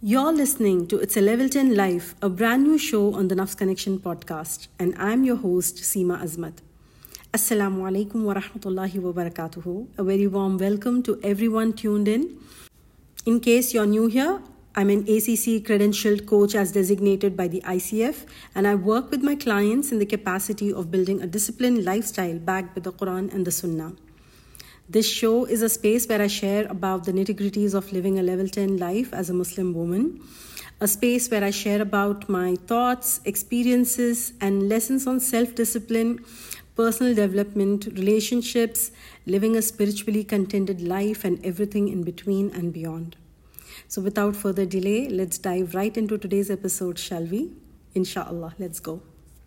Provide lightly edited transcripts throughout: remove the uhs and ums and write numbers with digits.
You're listening to It's a Level 10 Life, a brand new show on the Nafs Connection podcast, and I'm your host, Seema Azmat. Assalamu alaikum wa rahmatullahi wa barakatuhu. A very warm welcome to everyone tuned in. In case you're new here, I'm an ACC credentialed coach as designated by the ICF, and I work with my clients in the capacity of building a disciplined lifestyle backed with the Quran and the Sunnah. This show is a space where I share about the nitty-gritties of living a level 10 life as a Muslim woman, a space where I share about my thoughts, experiences, and lessons on self-discipline, personal development, relationships, living a spiritually contented life, and everything in between and beyond. So without further delay, let's dive right into today's episode, shall we? Inshallah, let's go.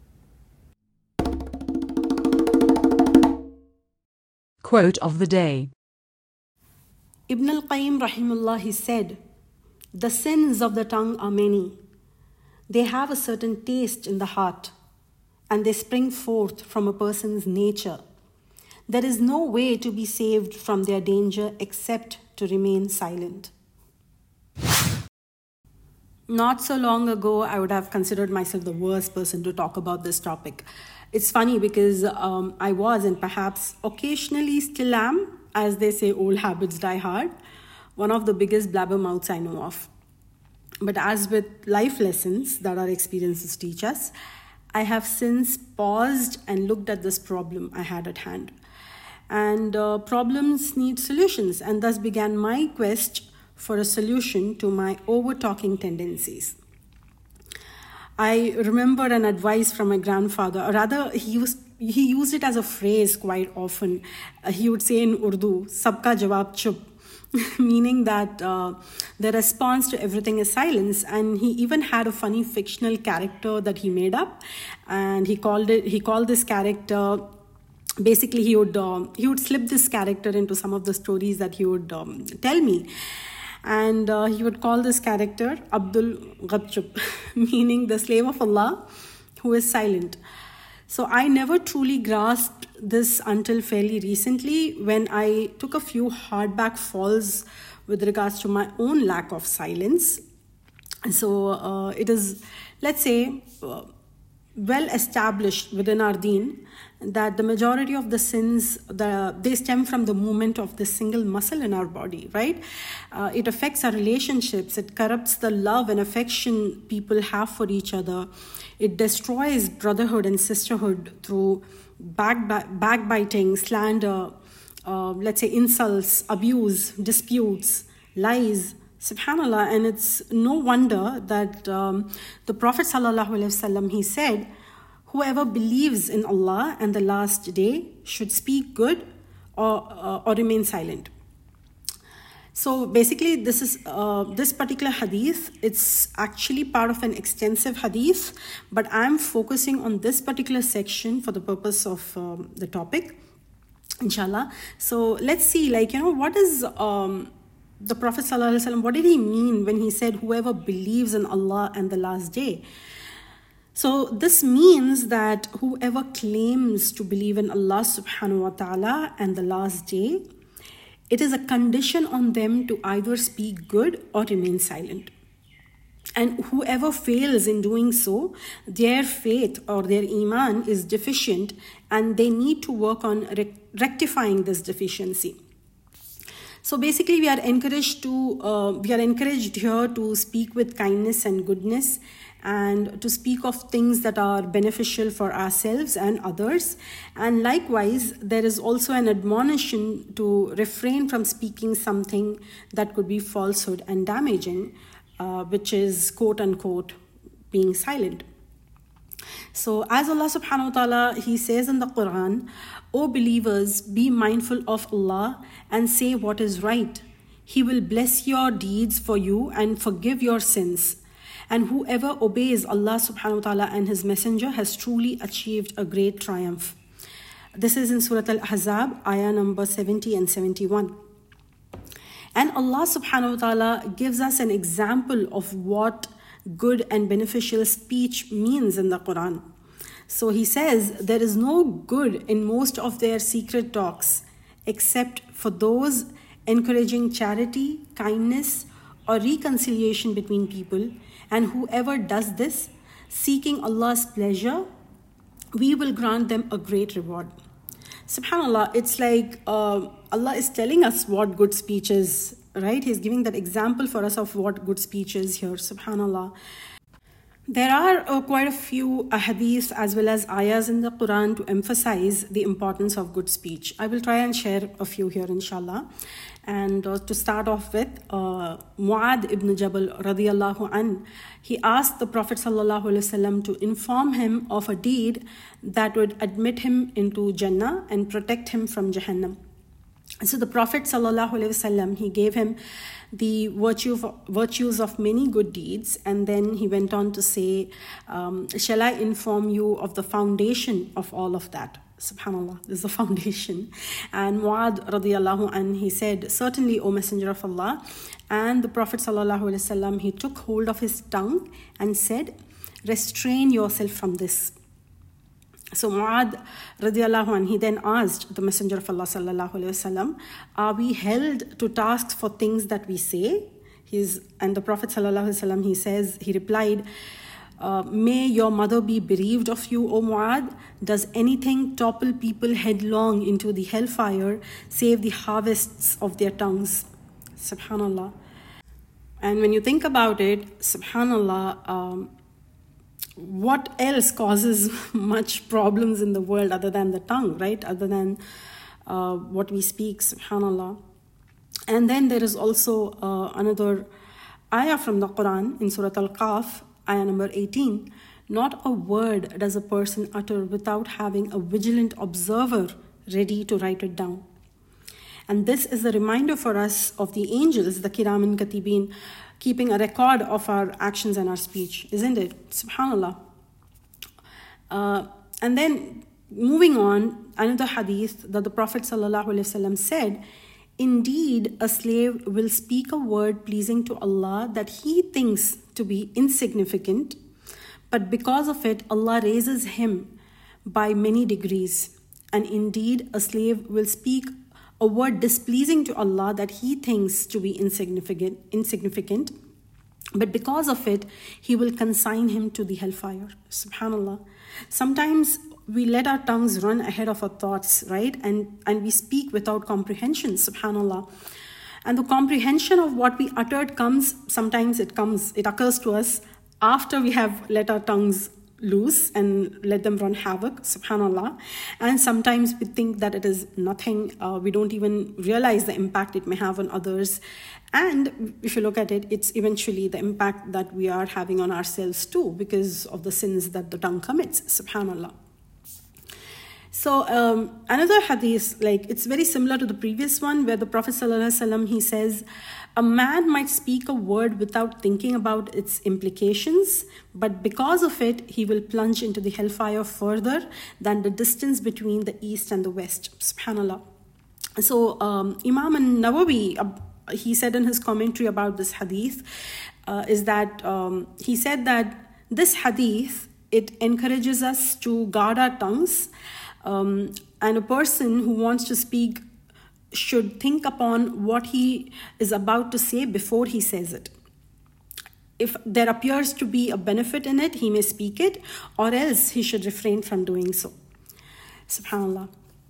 Quote of the day. Ibn al-Qayyim rahimullah, he said, "The sins of the tongue are many. They have a certain taste in the heart, and they spring forth from a person's nature. There is no way to be saved from their danger except to remain silent." Not so long ago, I would have considered myself the worst person to talk about this topic. It's funny because I was, and perhaps occasionally still am, as they say, old habits die hard, one of the biggest blabbermouths I know of. But as with life lessons that our experiences teach us, I have since paused and looked at this problem I had at hand. And problems need solutions, and thus began my quest for a solution to my over-talking tendencies. I remember an advice from my grandfather, or rather he used it as a phrase quite often. He would say in Urdu, "Sabka jawab chup," meaning that the response to everything is silence. And he even had a funny fictional character that he made up, and he called this character. Basically, he would slip this character into some of the stories that he would tell me. And he would call this character Abdul Ghabchup, meaning the slave of Allah who is silent. So I never truly grasped this until fairly recently, when I took a few hardback falls with regards to my own lack of silence. So it is, let's say, well established within our deen that the majority of the sins, they stem from the movement of this single muscle in our body, right? It affects our relationships. It corrupts the love and affection people have for each other. It destroys brotherhood and sisterhood through backbiting, slander, let's say insults, abuse, disputes, lies. Subhanallah, and it's no wonder that the Prophet ﷺ, he said, "Whoever believes in Allah and the last day should speak good or remain silent." So basically, this particular hadith, it's actually part of an extensive hadith, but I'm focusing on this particular section for the purpose of the topic, inshallah. So let's see, what is the Prophet ﷺ, what did he mean when he said, "Whoever believes in Allah and the last day"? So this means that whoever claims to believe in Allah subhanahu wa ta'ala and the last day, it is a condition on them to either speak good or remain silent. And whoever fails in doing so, their faith or their iman is deficient, and they need to work on rectifying this deficiency. So basically, we are encouraged here to speak with kindness and goodness, and to speak of things that are beneficial for ourselves and others. And likewise, there is also an admonition to refrain from speaking something that could be falsehood and damaging, which is quote unquote being silent. So as Allah subhanahu wa ta'ala, he says in the Quran, "O believers, be mindful of Allah and say what is right. He will bless your deeds for you and forgive your sins. And whoever obeys Allah subhanahu wa ta'ala and his messenger has truly achieved a great triumph." This is in Surah Al-Ahzab, ayah number 70 and 71. And Allah subhanahu wa ta'ala gives us an example of what good and beneficial speech means in the Quran. So he says, "There is no good in most of their secret talks except for those encouraging charity, kindness, or reconciliation between people, and whoever does this, seeking Allah's pleasure, we will grant them a great reward. SubhanAllah, it's like Allah is telling us what good speech is, right? He's giving that example for us of what good speech is here, SubhanAllah. There are quite a few hadiths as well as ayahs in the Quran to emphasize the importance of good speech. I will try and share a few here, inshallah. And to start off with, Mu'adh ibn Jabal radiyallahu an, he asked the Prophet sallallahu alaihi wasallam to inform him of a deed that would admit him into Jannah and protect him from Jahannam. So the Prophet sallallahu alaihi wasallam, he gave him the virtues of many good deeds, and then he went on to say, shall I inform you of the foundation of all of that? SubhanAllah, this is the foundation. And Mu'adh radiyallahu anh, he said, certainly, O Messenger of Allah. And the Prophet sallallahu alaihi wasallam, he took hold of his tongue and said, restrain yourself from this. So Mu'adh radiyallahu anh, he then asked the Messenger of Allah sallallahu alaihi wasallam, are we held to tasks for things that we say? And the Prophet sallallahu alaihi wasallam, he replied, may your mother be bereaved of you, O Mu'adh. Does anything topple people headlong into the hellfire save the harvests of their tongues? SubhanAllah. And when you think about it, SubhanAllah, what else causes much problems in the world other than the tongue, right? Other than what we speak, SubhanAllah. And then there is also another ayah from the Quran in Surah Al-Qaf, ayah number 18. Not a word does a person utter without having a vigilant observer ready to write it down. And this is a reminder for us of the angels, the Kiraman Katibin, keeping a record of our actions and our speech, isn't it? SubhanAllah. And then moving on, another hadith that the Prophet ﷺ said, indeed, a slave will speak a word pleasing to Allah that he thinks to be insignificant, but because of it, Allah raises him by many degrees. And indeed, a slave will speak a word displeasing to Allah that he thinks to be insignificant, but because of it, he will consign him to the hellfire. SubhanAllah. Sometimes we let our tongues run ahead of our thoughts, right? And we speak without comprehension, SubhanAllah. And the comprehension of what we uttered it occurs to us after we have let our tongues loose and let them run havoc, SubhanAllah. And sometimes we think that it is nothing. We don't even realize the impact it may have on others. And if you look at it, it's eventually the impact that we are having on ourselves too, because of the sins that the tongue commits, SubhanAllah. So another hadith, it's very similar to the previous one, where the Prophet ﷺ, he says, a man might speak a word without thinking about its implications, but because of it, he will plunge into the hellfire further than the distance between the east and the west. SubhanAllah. So Imam al-Nawawi, he said in his commentary about this hadith, is that he said that this hadith, it encourages us to guard our tongues, and a person who wants to speak should think upon what he is about to say before he says it. If there appears to be a benefit in it, he may speak it, or else he should refrain from doing so. SubhanAllah.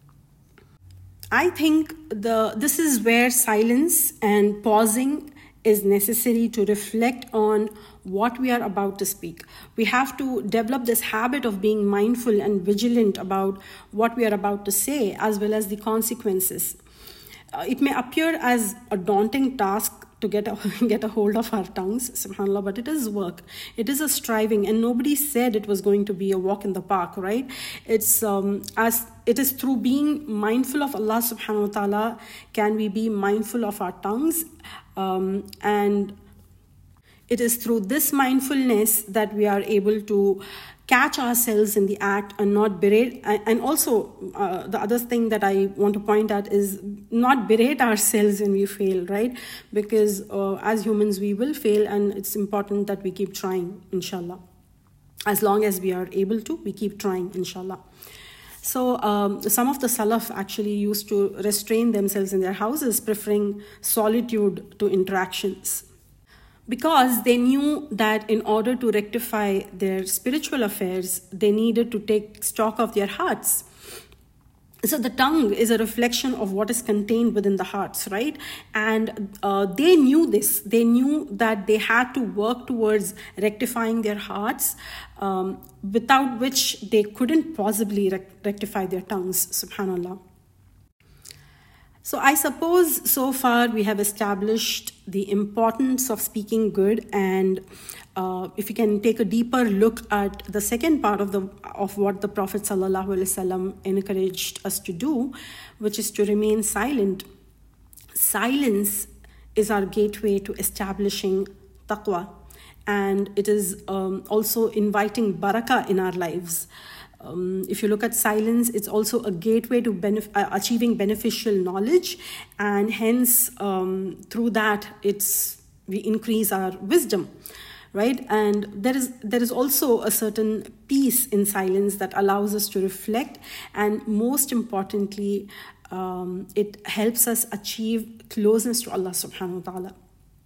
I think this is where silence and pausing is necessary to reflect on what we are about to speak. We have to develop this habit of being mindful and vigilant about what we are about to say, as well as the consequences. It may appear as a daunting task to get a hold of our tongues, subhanAllah, but it is work. It is a striving, and nobody said it was going to be a walk in the park, right? As it is through being mindful of Allah subhanahu wa ta'ala can we be mindful of our tongues, and it is through this mindfulness that we are able to catch ourselves in the act and not berate. And also, the other thing that I want to point out is not berate ourselves when we fail, right? Because as humans, we will fail, and it's important that we keep trying, inshallah. As long as we are able to, we keep trying, inshallah. So some of the Salaf actually used to restrain themselves in their houses, preferring solitude to interactions. because they knew that in order to rectify their spiritual affairs, they needed to take stock of their hearts. So the tongue is a reflection of what is contained within the hearts, right? And they knew this. They knew that they had to work towards rectifying their hearts, without which they couldn't possibly rectify their tongues, subhanAllah. So I suppose so far we have established the importance of speaking good, and if you can take a deeper look at the second part of what the Prophet ﷺ encouraged us to do, which is to remain silent. Silence is our gateway to establishing taqwa, and it is also inviting barakah in our lives. If you look at silence, it's also a gateway to achieving beneficial knowledge, and hence through that we increase our wisdom, right? And there is also a certain peace in silence that allows us to reflect, and most importantly, it helps us achieve closeness to Allah subhanahu wa ta'ala.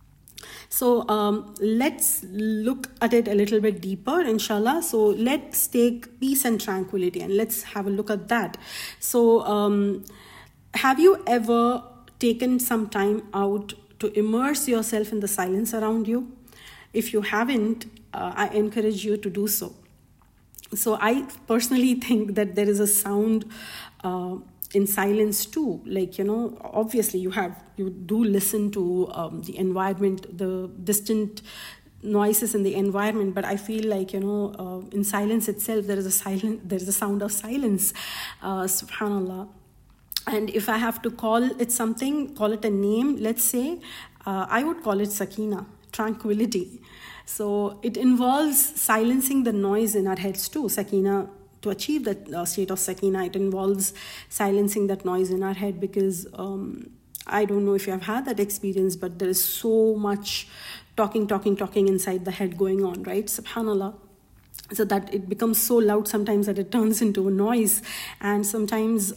So let's look at it a little bit deeper, inshallah. So let's take peace and tranquility and let's have a look at that. So have you ever taken some time out to immerse yourself in the silence around you? If you haven't, I encourage you to do so. So I personally think that there is a sound in silence too. Like, obviously you do listen to the environment, the distant noises in the environment, but I feel like, in silence itself, there is a sound of silence, subhanallah. And if I have to call it a name, let's say, I would call it sakina, tranquility. So it involves silencing the noise in our heads too. Sakina, to achieve that state of sakina, it involves silencing that noise in our head, because I don't know if you have had that experience, but there is so much talking inside the head going on, right? Subhanallah. So that it becomes so loud sometimes that it turns into a noise, and sometimes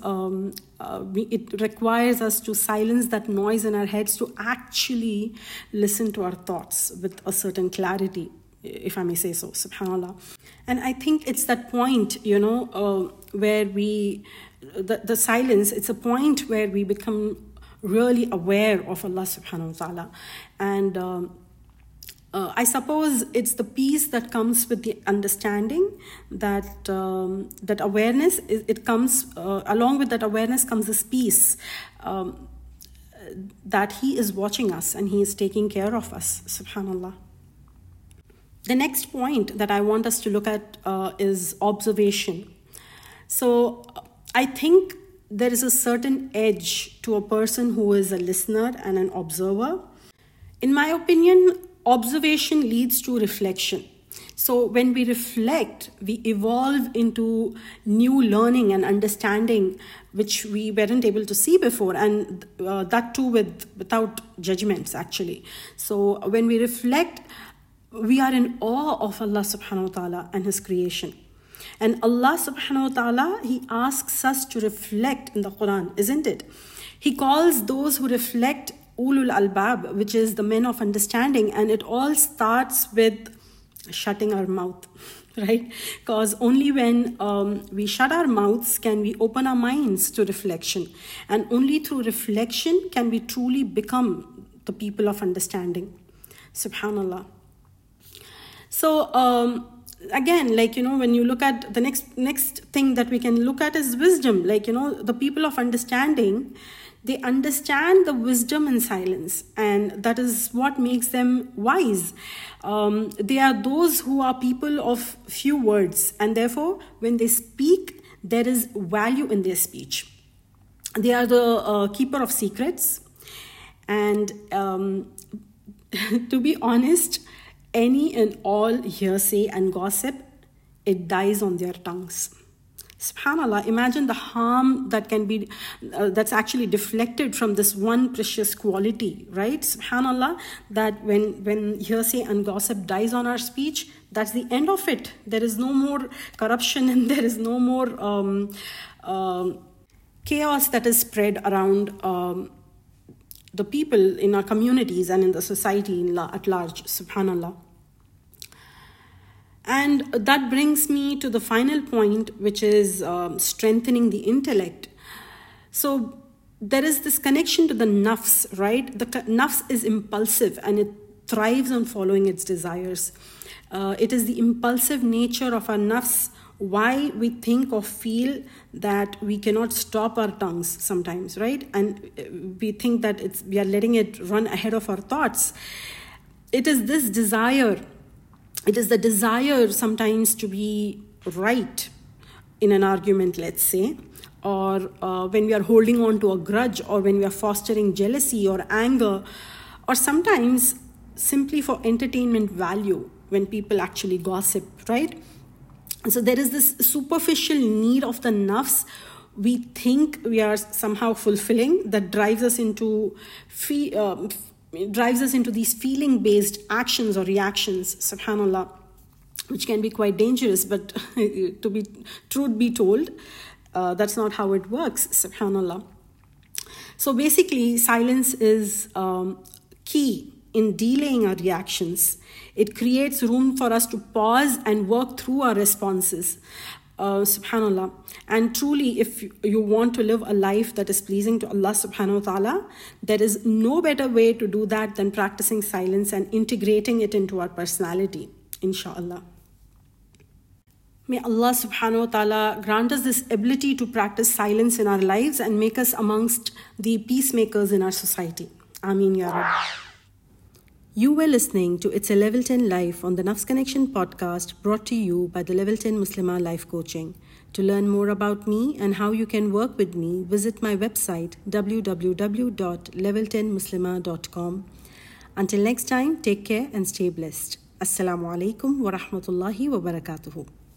it requires us to silence that noise in our heads to actually listen to our thoughts with a certain clarity, if I may say so, subhanallah. And I think it's that point, where the silence, it's a point where we become really aware of Allah subhanahu wa ta'ala. And I suppose it's the peace that comes with the understanding that that awareness, it comes, along with that awareness comes this peace, that He is watching us and He is taking care of us, subhanallah. The next point that I want us to look at is observation. So I think there is a certain edge to a person who is a listener and an observer. In my opinion, observation leads to reflection. So when we reflect, we evolve into new learning and understanding, which we weren't able to see before, and that too without judgments, actually. So when we reflect, we are in awe of Allah subhanahu wa ta'ala and His creation. And Allah subhanahu wa ta'ala, He asks us to reflect in the Quran, isn't it? He calls those who reflect ulul albab, which is the men of understanding, and it all starts with shutting our mouth, right? Because only when we shut our mouths can we open our minds to reflection, and only through reflection can we truly become the people of understanding, subhanallah. So again, when you look at the next thing that we can look at is wisdom. The people of understanding, they understand the wisdom in silence, and that is what makes them wise. They are those who are people of few words, and therefore when they speak, there is value in their speech. They are the keeper of secrets, and to be honest, any and all hearsay and gossip, it dies on their tongues. SubhanAllah, imagine the harm that can be, that's actually deflected from this one precious quality, right? SubhanAllah, that when hearsay and gossip dies on our speech, that's the end of it. There is no more corruption, and there is no more chaos that is spread around the people in our communities and in the society at large, subhanallah. And that brings me to the final point, which is strengthening the intellect. So there is this connection to the nafs, right? The nafs is impulsive and it thrives on following its desires. It is the impulsive nature of our nafs why we think or feel that we cannot stop our tongues sometimes, right? And we think that we are letting it run ahead of our thoughts. It is this desire. It is the desire sometimes to be right in an argument, let's say, or when we are holding on to a grudge, or when we are fostering jealousy or anger, or sometimes simply for entertainment value when people actually gossip, right? So there is this superficial need of the nafs we think we are somehow fulfilling that drives us into these feeling-based actions or reactions, subhanallah, which can be quite dangerous. But to be truth be told, that's not how it works, subhanallah. So basically, silence is key in delaying our reactions. It creates room for us to pause and work through our responses. Subhanallah. And truly, if you want to live a life that is pleasing to Allah subhanahu wa ta'ala, there is no better way to do that than practicing silence and integrating it into our personality, inshallah. May Allah subhanahu wa ta'ala grant us this ability to practice silence in our lives and make us amongst the peacemakers in our society. Ameen Ya Rabb. You were listening to It's a Level 10 Life on the Nafs Connection podcast, brought to you by the Level 10 Muslimah Life Coaching. To learn more about me and how you can work with me, visit my website www.level10muslimah.com. Until next time, take care and stay blessed. Assalamu alaikum wa rahmatullahi wa barakatuhu.